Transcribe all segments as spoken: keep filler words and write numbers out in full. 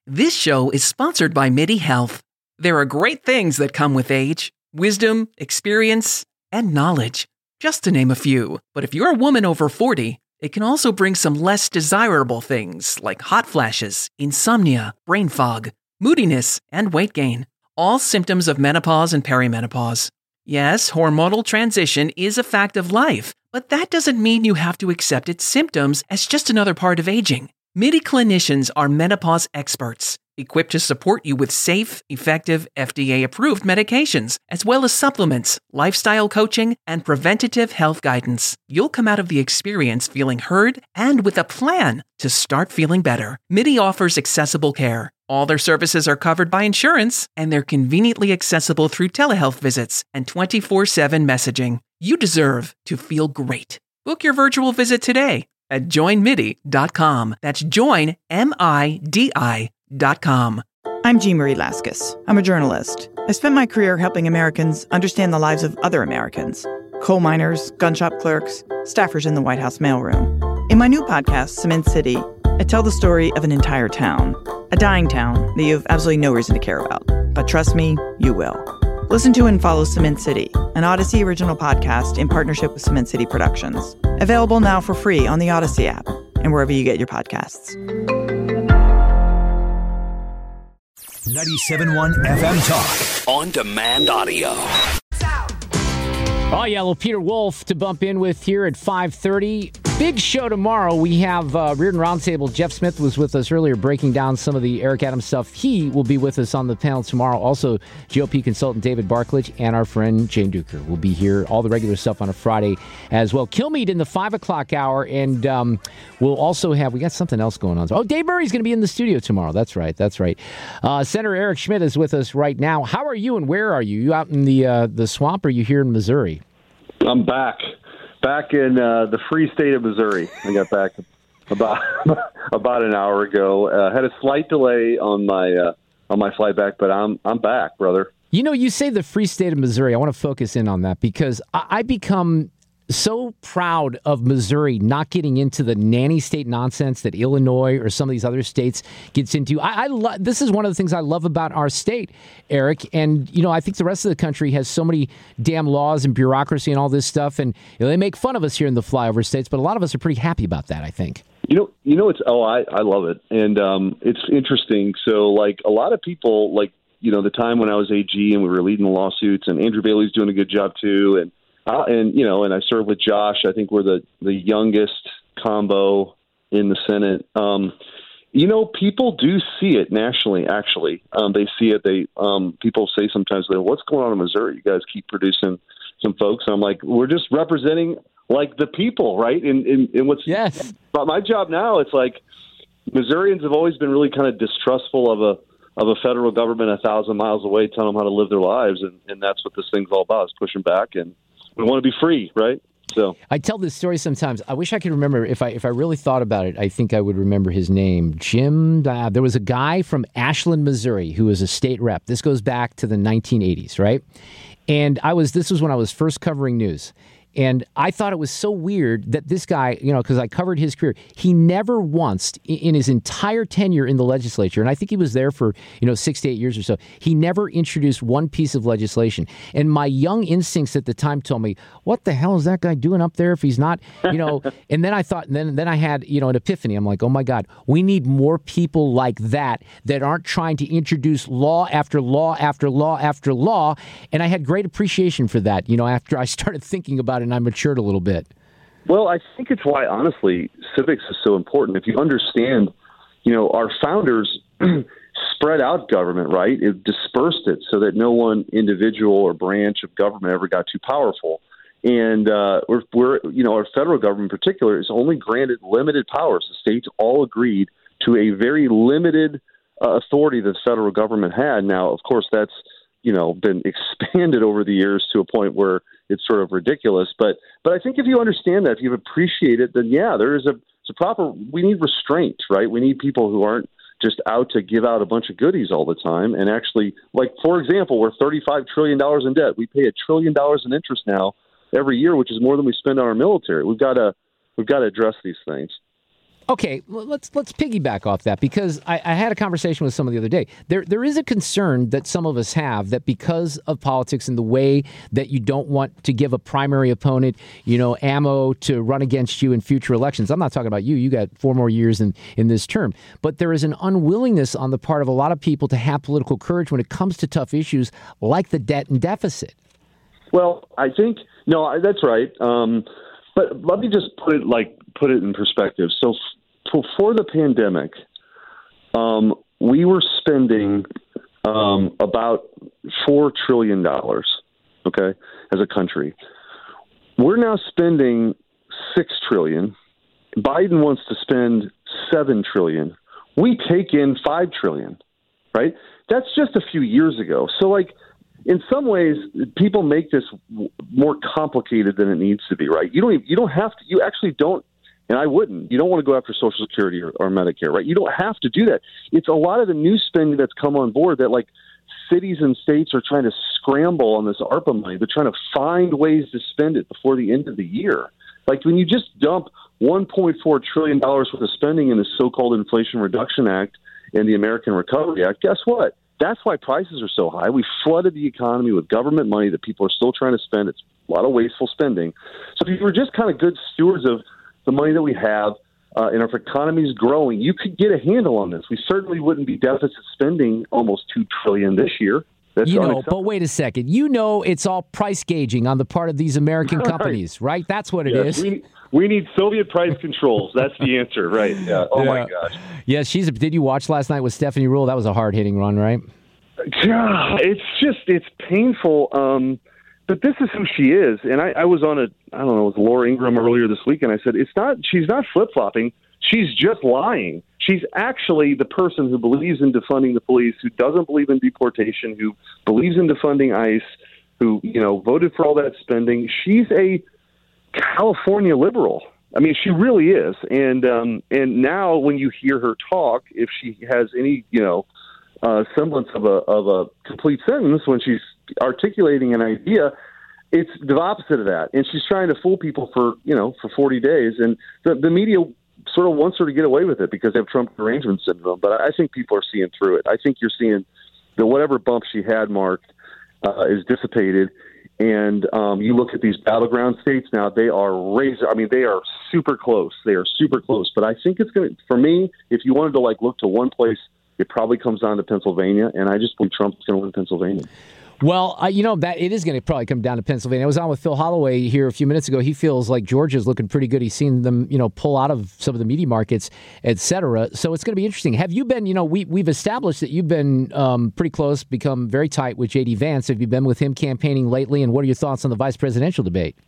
This show is sponsored by MIDI Health. There are great things that come with age, wisdom, experience, and knowledge, just to name a few. But if you're a woman over forty, it can also bring some less desirable things like hot flashes, insomnia, brain fog, moodiness, and weight gain. All symptoms of menopause and perimenopause. Yes, hormonal transition is a fact of life, but that doesn't mean you have to accept its symptoms as just another part of aging. MIDI clinicians are menopause experts, equipped to support you with safe, effective, F D A-approved medications, as well as supplements, lifestyle coaching, and preventative health guidance. You'll come out of the experience feeling heard and with a plan to start feeling better. MIDI offers accessible care. All their services are covered by insurance, and they're conveniently accessible through telehealth visits and twenty-four seven messaging. You deserve to feel great. Book your virtual visit today at join midi dot com. That's join, M I D I dot com. I'm Jean Marie Laskus. I'm a journalist. I spent my career helping Americans understand the lives of other Americans. Coal miners, gun shop clerks, staffers in the White House mailroom. In my new podcast, Cement City, I tell the story of an entire town. A dying town that you have absolutely no reason to care about. But trust me, you will. Listen to and follow Cement City, an Odyssey original podcast in partnership with Cement City Productions. Available now for free on the Odyssey app and wherever you get your podcasts. ninety-seven point one F M Talk. On demand audio. Oh, yeah, well, Peter Wolf to bump in with here at five thirty. Big show tomorrow. We have uh, Reardon Roundtable. Jeff Smith was with us earlier breaking down some of the Eric Adams stuff. He will be with us on the panel tomorrow. Also, G O P consultant David Barklage and our friend Jane Duker will be here. All the regular stuff on a Friday as well. Kilmeade in the five o'clock hour. And um, we'll also have, we got something else going on. Oh, Dave Murray's going to be in the studio tomorrow. That's right. That's right. Uh, Senator Eric Schmitt is with us right now. How are you and where are you? You out in the, uh, the swamp or are you here in Missouri? I'm back. Back in uh, the free state of Missouri. I got back about about an hour ago. Uh, had a slight delay on my uh, on my flight back, but I'm I'm back, brother. You know, you say the free state of Missouri. I want to focus in on that because I, I become so proud of Missouri not getting into the nanny state nonsense that Illinois or some of these other states gets into. I, I lo- this is one of the things I love about our state, Eric. And, you know, I think the rest of the country has so many damn laws and bureaucracy and all this stuff. And you know, they make fun of us here in the flyover states, but a lot of us are pretty happy about that, I think. You know, you know, it's, oh, I, I love it. And um, it's interesting. So, like, a lot of people, like, you know, the time when I was A G and we were leading the lawsuits, and Andrew Bailey's doing a good job, too. And, Uh, and, you know, and I served with Josh. I think we're the, the youngest combo in the Senate. Um, you know, people do see it nationally, actually. Um, they see it. They um, people say sometimes, what's going on in Missouri? You guys keep producing some folks. And I'm like, we're just representing, like, the people, right? And, and, and what's yes. But my job now, it's like Missourians have always been really kind of distrustful of a of a federal government a thousand miles away telling them how to live their lives. And, and that's what this thing's all about, is pushing back. And we want to be free, right? So I tell this story sometimes. I wish I could remember. If I if I really thought about it, I think I would remember his name. Jim, uh, there was a guy from Ashland, Missouri, who was a state rep. This goes back to the nineteen eighties, right? And I was. This was when I was first covering news. And I thought it was so weird that this guy, you know, because I covered his career, he never once in his entire tenure in the legislature, and I think he was there for, you know, six to eight years or so, he never introduced one piece of legislation. And my young instincts at the time told me, what the hell is that guy doing up there if he's not, you know, and then I thought, and then, then I had, you know, an epiphany. I'm like, oh my God, we need more people like that that aren't trying to introduce law after law after law after law. And I had great appreciation for that, you know, after I started thinking about it and I matured a little bit. Well, I think it's why, honestly, civics is so important. If you understand, you know, our founders spread out government, right? It dispersed it so that no one individual or branch of government ever got too powerful. And uh, we're, we're, you know, our federal government in particular is only granted limited powers. The states all agreed to a very limited uh, authority that the federal government had. Now, of course, that's, you know, been expanded over the years to a point where it's sort of ridiculous. But but I think if you understand that, if you appreciate it, then yeah, there is a, it's a proper, we need restraint, right? We need people who aren't just out to give out a bunch of goodies all the time. And actually, like, for example, we're thirty-five trillion dollars in debt. We pay a trillion dollars in interest now every year, which is more than we spend on our military. We've got to, we've got to address these things. Okay, let's let's piggyback off that because I, I had a conversation with someone the other day. There there is a concern that some of us have that because of politics and the way that you don't want to give a primary opponent, you know, ammo to run against you in future elections. I'm not talking about you. You got four more years in, in this term. But there is an unwillingness on the part of a lot of people to have political courage when it comes to tough issues like the debt and deficit. Well, I think, no, that's right. Um, but let me just put it like, put it in perspective. So before the pandemic, um, we were spending um, about four trillion dollars, okay, as a country. We're now spending six trillion dollars. Biden wants to spend seven trillion dollars. We take in five trillion dollars, right? That's just a few years ago. So, like, in some ways, people make this w- more complicated than it needs to be, right? You don't, you don't have to, you actually don't, and I wouldn't, you don't want to go after Social Security or, or Medicare, right? You don't have to do that. It's a lot of the new spending that's come on board that, like, cities and states are trying to scramble on this ARPA money. They're trying to find ways to spend it before the end of the year. Like, when you just dump one point four trillion dollars worth of spending in the so-called Inflation Reduction Act and the American Recovery Act, guess what? That's why prices are so high. We flooded the economy with government money that people are still trying to spend. It's a lot of wasteful spending. So if you were just kind of good stewards of the money that we have, uh, and if our economy is growing, you could get a handle on this. We certainly wouldn't be deficit spending almost two trillion dollars this year. That's you know, but wait a second. You know it's all price gauging on the part of these American companies, right? That's what it yes, is. We, we need Soviet price controls. That's the answer, right? Yeah. Oh, yeah. my gosh. Yeah, she's. A, did you watch last night with Stephanie Ruhle? That was a hard-hitting run, right? Yeah, it's just, it's painful. Um, but this is who she is. And I, I was on a, I don't know, with Laura Ingraham earlier this week, and I said, it's not, she's not flip-flopping. She's just lying. She's actually the person who believes in defunding the police, who doesn't believe in deportation, who believes in defunding ICE, who, you know, voted for all that spending. She's a California liberal. I mean, she really is. And um, and now when you hear her talk, if she has any, you know, uh, semblance of a of a complete sentence when she's articulating an idea, it's the opposite of that. And she's trying to fool people for, you know, for forty days. And the, the media sort of wants her to get away with it because they have Trump derangement syndrome. But I think people are seeing through it. I think you're seeing that whatever bump she had, Mark, uh, is dissipated. And um, you look at these battleground states now, they are razor. I mean, they are super close. They are super close. But I think it's going to, for me, if you wanted to like look to one place, it probably comes down to Pennsylvania. And I just believe Trump's going to win Pennsylvania. Well, uh, you know, that it is going to probably come down to Pennsylvania. I was on with Phil Holloway here a few minutes ago. He feels like Georgia's looking pretty good. He's seen them, you know, pull out of some of the media markets, et cetera. So it's going to be interesting. Have you been, you know, we, we've established that you've been um, pretty close, become very tight with J D Vance. Have you been with him campaigning lately? And what are your thoughts on the vice presidential debate?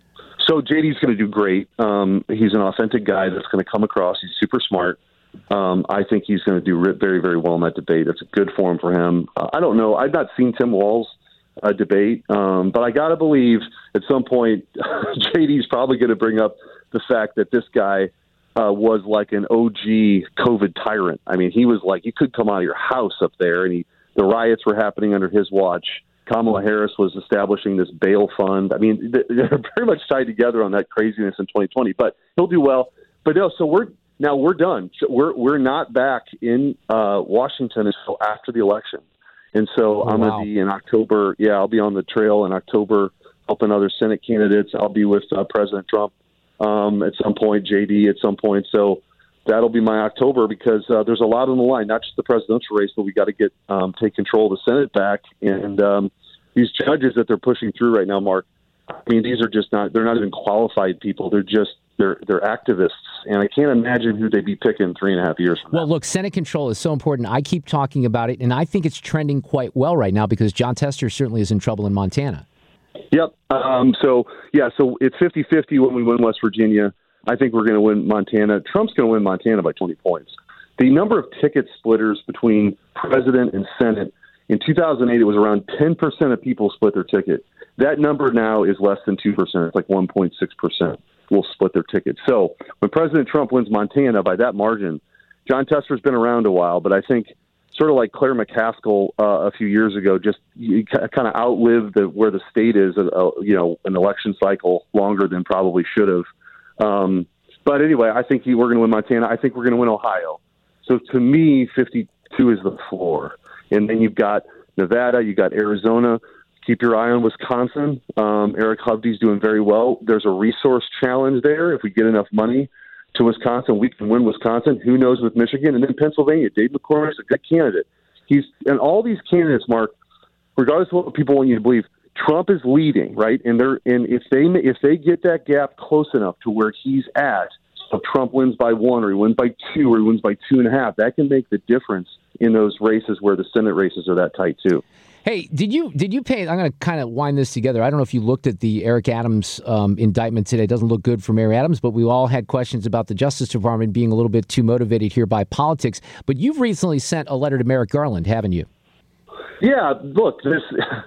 So J D's going to do great. Um, he's an authentic guy that's going to come across. He's super smart. Um, I think he's going to do very, very well in that debate. It's a good forum for him. Uh, I don't know. I've not seen Tim Walz uh, debate, um, but I got to believe at some point J D's probably going to bring up the fact that this guy uh, was like an O G COVID tyrant. I mean, he was like, you could come out of your house up there, and he, the riots were happening under his watch. Kamala Harris was establishing this bail fund. I mean, they're very much tied together on that craziness in twenty twenty, but he'll do well. But no, so we're, Now we're done. We're we're not back in uh, Washington until after the election, and so oh, I'm wow. going to be in October. Yeah, I'll be on the trail in October, helping other Senate candidates. I'll be with uh, President Trump um, at some point, J D at some point. So that'll be my October because uh, there's a lot on the line, not just the presidential race, but we got to get um, take control of the Senate back. And um, these judges that they're pushing through right now, Mark, I mean, these are just not, they're not even qualified people. They're just, they're, they're activists. And I can't imagine who they'd be picking three and a half years from Well, now. look, Senate control is so important. I keep talking about it, and I think it's trending quite well right now because John Tester certainly is in trouble in Montana. Yep. Um, so, yeah, so it's fifty-fifty when we win West Virginia. I think we're going to win Montana. Trump's going to win Montana by twenty points. The number of ticket splitters between president and Senate, in two thousand eight, it was around ten percent of people split their ticket. That number now is less than two percent. It's like one point six percent will split their ticket. So when President Trump wins Montana by that margin, John Tester's been around a while, but I think sort of like Claire McCaskill uh, a few years ago, just you kind of outlived the, where the state is, uh, you know, an election cycle longer than probably should have. Um, But anyway, I think he, we're going to win Montana. I think we're going to win Ohio. So to me, fifty-two is the floor. And then you've got Nevada, you've got Arizona. Keep your eye on Wisconsin. Um, Eric Hovde's doing very well. There's a resource challenge there. If we get enough money to Wisconsin, we can win Wisconsin. Who knows with Michigan? And then Pennsylvania. Dave McCormick's a good candidate. He's and all these candidates, Mark, regardless of what people want you to believe, Trump is leading, right? And they're and if they if they get that gap close enough to where he's at, so Trump wins by one, or he wins by two, or he wins by two and a half, that can make the difference in those races where the Senate races are that tight too. Hey, did you did you pay? I'm going to kind of wind this together. I don't know if you looked at the Eric Adams um, indictment today. It doesn't look good for Mayor Adams, but we all had questions about the Justice Department being a little bit too motivated here by politics. But you've recently sent a letter to Merrick Garland, haven't you? Yeah, look, this.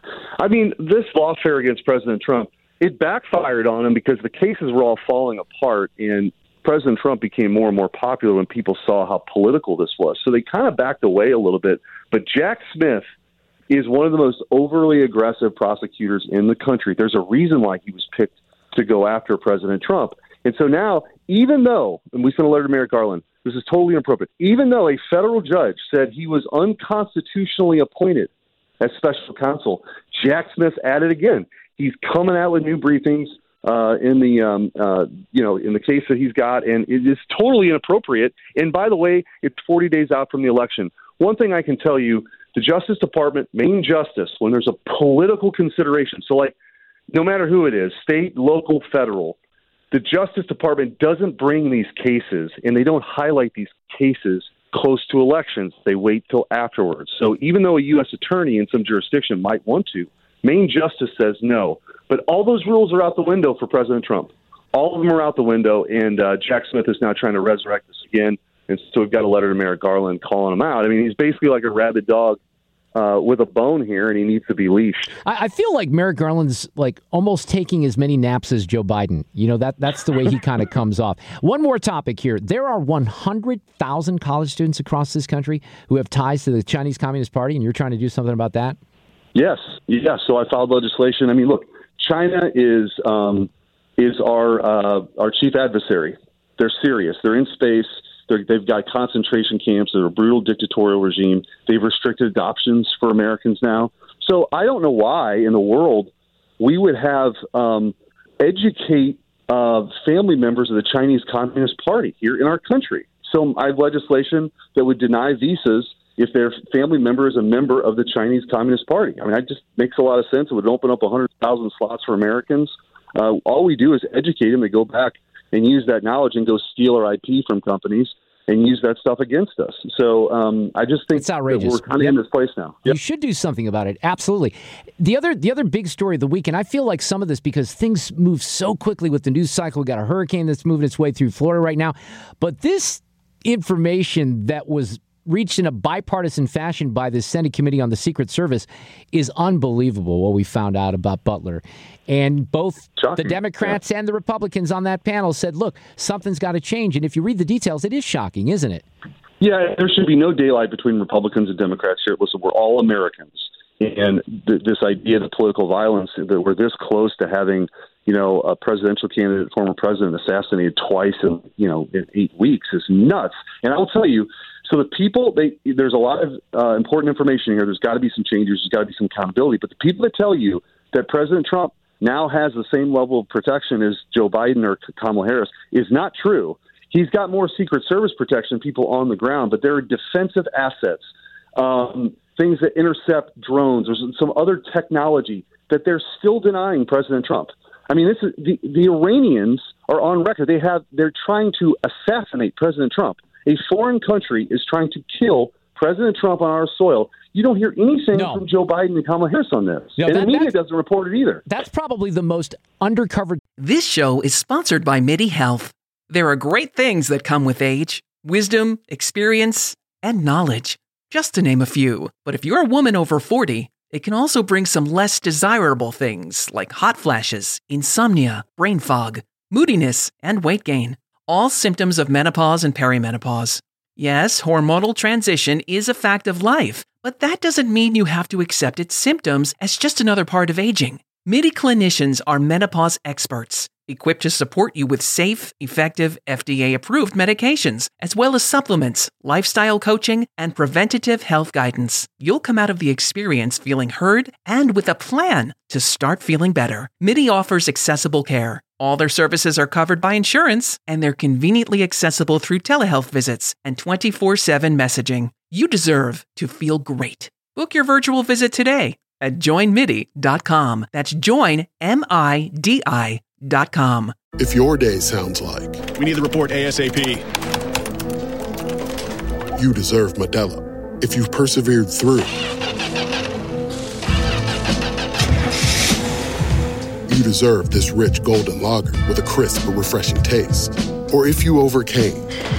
I mean, this lawfare against President Trump, it backfired on him because the cases were all falling apart, and President Trump became more and more popular when people saw how political this was. So they kind of backed away a little bit. But Jack Smith is one of the most overly aggressive prosecutors in the country. There's a reason why he was picked to go after President Trump. And so now, even though, and we sent a letter to Merrick Garland, this is totally inappropriate, even though a federal judge said he was unconstitutionally appointed as special counsel, Jack Smith added again. He's coming out with new briefings uh, in the um, uh, you know in the case that he's got, and it is totally inappropriate. And by the way, it's forty days out from the election. One thing I can tell you, the Justice Department, Main Justice, when there's a political consideration, so like no matter who it is, state, local, federal, the Justice Department doesn't bring these cases, and they don't highlight these cases close to elections. They wait till afterwards. So even though a U S attorney in some jurisdiction might want to, Main Justice says no. But all those rules are out the window for President Trump. All of them are out the window, and uh, Jack Smith is now trying to resurrect this again. And so we've got a letter to Merrick Garland calling him out. I mean, he's basically like a rabid dog uh, with a bone here, and he needs to be leashed. I, I feel like Merrick Garland's like almost taking as many naps as Joe Biden. You know, that that's the way he kind of comes off. One more topic here. There are one hundred thousand college students across this country who have ties to the Chinese Communist Party, and you're trying to do something about that? Yes. Yes. So I filed legislation. I mean, look, China is um, is our uh, our chief adversary. They're serious. They're in space. They're, they've got concentration camps. They're a brutal dictatorial regime. They've restricted adoptions for Americans now. So I don't know why in the world we would have um, educate uh, family members of the Chinese Communist Party here in our country. So I have legislation that would deny visas if their family member is a member of the Chinese Communist Party. I mean, that just makes a lot of sense. It would open up one hundred thousand slots for Americans. Uh, all we do is educate them. They go back and use that knowledge and go steal our I P from companies and use that stuff against us. So um, I just think it's outrageous. That we're kind of yep. in this place now. Yep. You should do something about it. Absolutely. The other the other big story of the week, and I feel like some of this because things move so quickly with the news cycle. We got a hurricane that's moving its way through Florida right now. But this information that was reached in a bipartisan fashion by the Senate Committee on the Secret Service is unbelievable, what we found out about Butler. And both Shocking. the Democrats yeah. and the Republicans on that panel said, look, something's got to change. And if you read the details, it is shocking, isn't it? Yeah, there should be no daylight between Republicans and Democrats here. Listen, we're all Americans. And th- this idea of political violence, that we're this close to having, you know, a presidential candidate, former president, assassinated twice in, you know, in eight weeks is nuts. And I will tell you, so the people, they, there's a lot of uh, important information here. There's got to be some changes. There's got to be some accountability. But the people that tell you that President Trump now has the same level of protection as Joe Biden or Kamala Harris is not true. He's got more Secret Service protection than people on the ground, but there are defensive assets, um, things that intercept drones. There's some other technology that they're still denying President Trump. I mean, this is the, the Iranians are on record. They have they're trying to assassinate President Trump. A foreign country is trying to kill President Trump on our soil. You don't hear anything no. from Joe Biden and Kamala Harris on this. No, and that, the media doesn't report it either. That's probably the most undercovered. This show is sponsored by MIDI Health. There are great things that come with age, wisdom, experience, and knowledge, just to name a few. But if you're a woman over forty, it can also bring some less desirable things like hot flashes, insomnia, brain fog, moodiness, and weight gain. All symptoms of menopause and perimenopause. Yes, hormonal transition is a fact of life, but that doesn't mean you have to accept its symptoms as just another part of aging. MIDI clinicians are menopause experts, equipped to support you with safe, effective, F D A-approved medications, as well as supplements, lifestyle coaching, and preventative health guidance. You'll come out of the experience feeling heard and with a plan to start feeling better. MIDI offers accessible care. All their services are covered by insurance, and they're conveniently accessible through telehealth visits and twenty-four seven messaging. You deserve to feel great. Book your virtual visit today at join midi dot com. That's join, M I D I dot com. If your day sounds like... We need the report ASAP. You deserve Modelo. If you've persevered through... You deserve this rich golden lager with a crisp but refreshing taste. Or if you overcame...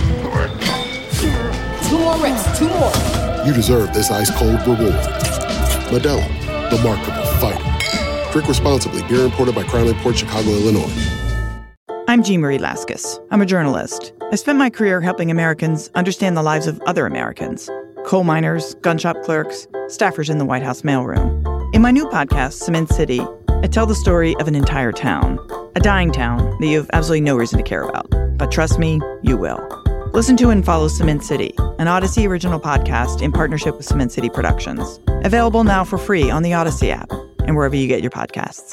Two more reps, two more. You deserve this ice-cold reward. Modelo, the mark of a fighter. Drink responsibly. Beer imported by Crown Imports, Chicago, Illinois. I'm Jean Marie Laskus. I'm a journalist. I spent my career helping Americans understand the lives of other Americans. Coal miners, gun shop clerks, staffers in the White House mailroom. In my new podcast, Cement City, I tell the story of an entire town. A dying town that you have absolutely no reason to care about. But trust me, you will. Listen to and follow Cement City, an Odyssey original podcast in partnership with Cement City Productions. Available now for free on the Odyssey app and wherever you get your podcasts.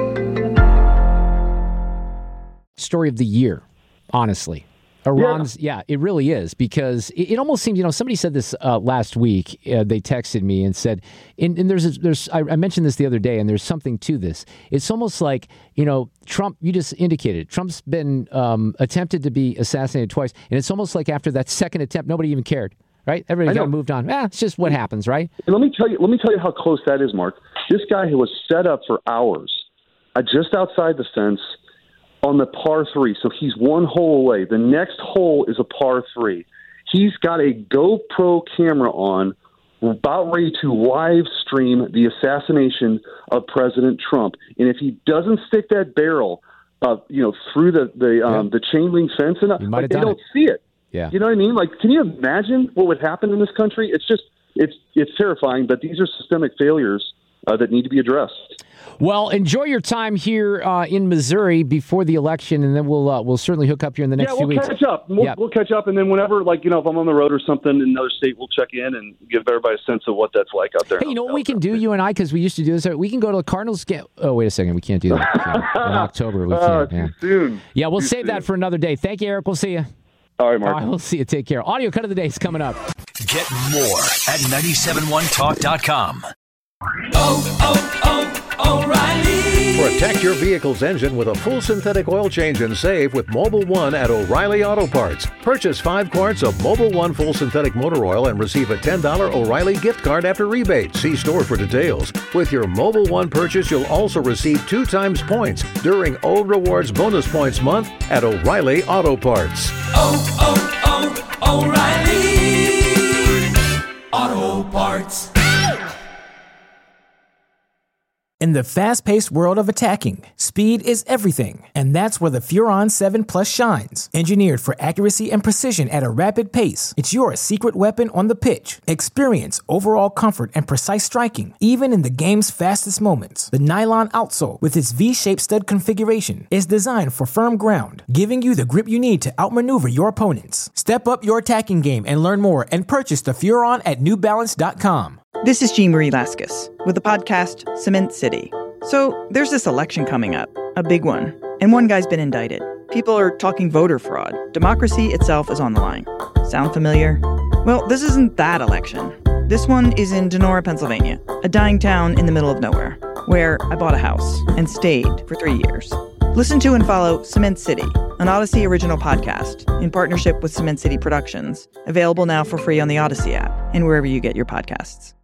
Story of the year, honestly. Iran's, yeah. yeah, it really is, because it, it almost seems, you know, somebody said this uh, last week. Uh, they texted me and said, and, and there's, a, there's, I, I mentioned this the other day, and there's something to this. It's almost like, you know, Trump, you just indicated, Trump's been um, attempted to be assassinated twice, and it's almost like after that second attempt, nobody even cared, right? Everybody kind of moved on. Eh, it's just what happens, right? Let me tell you, let me tell you how close that is, Mark. This guy who was set up for hours, uh, just outside the fence, on the par three, so he's one hole away. The next hole is a par three. He's got a GoPro camera on, about ready to live stream the assassination of President Trump. And if he doesn't stick that barrel, uh, you know, through the the um, yeah. the chain link fence, and like, they don't it. see it. Yeah, you know what I mean? Like, can you imagine what would happen in this country? It's just it's it's terrifying. But these are systemic failures uh, that need to be addressed. Well, enjoy your time here uh, in Missouri before the election, and then we'll uh, we'll certainly hook up here in the next yeah, few we'll weeks. Catch up. We'll, yeah. we'll catch up, and then whenever, like, you know, if I'm on the road or something in another state, we'll check in and give everybody a sense of what that's like out there. Hey, you know what we can do, you and I, because we used to do this. We can go to the Cardinals game. Oh, wait a second, we can't do that in October. We can't. Uh, yeah. Too soon. Yeah, we'll too save soon. that for another day. Thank you, Eric. We'll see you. All right, Mark. All right, we'll see you. Take care. Audio cut of the day is coming up. Get more at nine seven one talk dot com. Oh, oh, oh, O'Reilly. Protect your vehicle's engine with a full synthetic oil change and save with Mobil one at O'Reilly Auto Parts. Purchase five quarts of Mobil one full synthetic motor oil and receive a ten dollars O'Reilly gift card after rebate. See store for details. With your Mobil one purchase, you'll also receive two times points during O Rewards Bonus Points Month at O'Reilly Auto Parts. Oh, oh, oh, O'Reilly Auto Parts. In the fast-paced world of attacking, speed is everything, and that's where the Furon seven Plus shines. Engineered for accuracy and precision at a rapid pace, it's your secret weapon on the pitch. Experience overall comfort and precise striking, even in the game's fastest moments. The nylon outsole, with its V-shaped stud configuration, is designed for firm ground, giving you the grip you need to outmaneuver your opponents. Step up your attacking game and learn more, and purchase the Furon at new balance dot com. This is Jean Marie Laskus with the podcast Cement City. So there's this election coming up, a big one, and one guy's been indicted. People are talking voter fraud. Democracy itself is on the line. Sound familiar? Well, this isn't that election. This one is in Donora, Pennsylvania, a dying town in the middle of nowhere, where I bought a house and stayed for three years. Listen to and follow Cement City, an Odyssey original podcast in partnership with Cement City Productions, available now for free on the Odyssey app and wherever you get your podcasts.